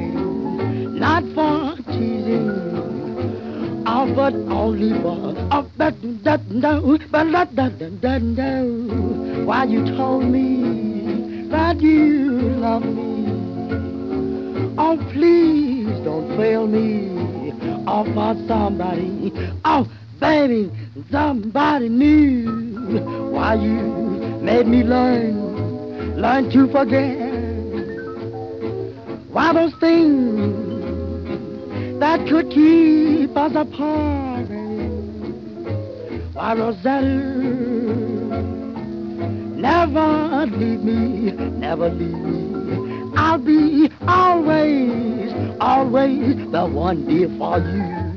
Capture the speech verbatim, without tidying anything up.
waiting, not for teasing, oh, but only for oh, but that no, but that that that no. Why you told me that you love me? Oh, please don't fail me. Oh, for somebody, oh, baby, somebody new. Why you made me learn, learn to forget. Why those things that could keep us apart? Why, Rosetta, never leave me, never leave me. I'll be always, always the one dear for you.